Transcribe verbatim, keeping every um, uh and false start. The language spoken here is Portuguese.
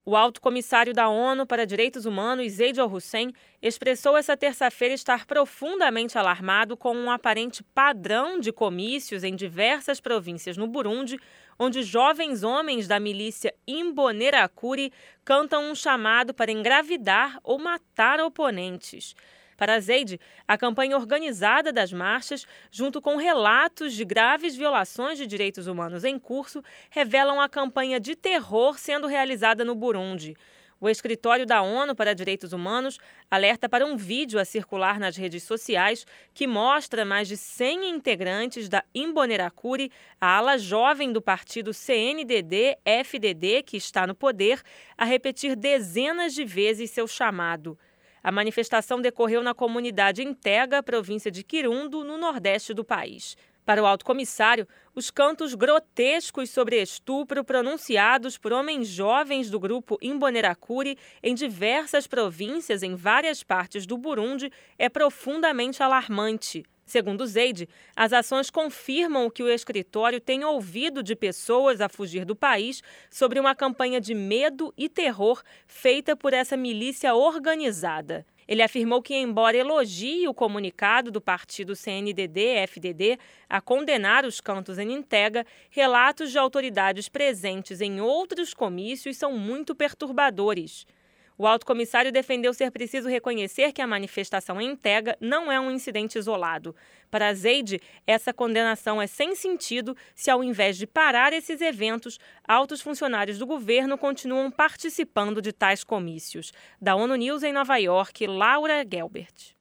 O alto comissário da ONU para Direitos Humanos, Zeid Al-Hussein, expressou essa terça-feira estar profundamente alarmado com um aparente padrão de comícios em diversas províncias no Burundi, onde jovens homens da milícia Imbonerakure cantam um chamado para engravidar ou matar oponentes. Para Zeid, a campanha organizada das marchas, junto com relatos de graves violações de direitos humanos em curso, revelam a campanha de terror sendo realizada no Burundi. O escritório da ONU para Direitos Humanos alerta para um vídeo a circular nas redes sociais que mostra mais de cem integrantes da Imbonerakure, a ala jovem do partido C N D D F D D, que está no poder, a repetir dezenas de vezes seu chamado. A manifestação decorreu na comunidade Entega, província de Kirundo, no nordeste do país. Para o alto comissário, os cantos grotescos sobre estupro pronunciados por homens jovens do grupo Imbonerakure em diversas províncias em várias partes do Burundi é profundamente alarmante. Segundo Zeid, as ações confirmam o que o escritório tem ouvido de pessoas a fugir do país sobre uma campanha de medo e terror feita por essa milícia organizada. Ele afirmou que, embora elogie o comunicado do partido C N D D F D D a condenar os cantos em Entega, relatos de autoridades presentes em outros comícios são muito perturbadores. O alto comissário defendeu ser preciso reconhecer que a manifestação em Entega não é um incidente isolado. Para Zeid, essa condenação é sem sentido se, ao invés de parar esses eventos, altos funcionários do governo continuam participando de tais comícios. Da ONU News em Nova York, Laura Gelbert.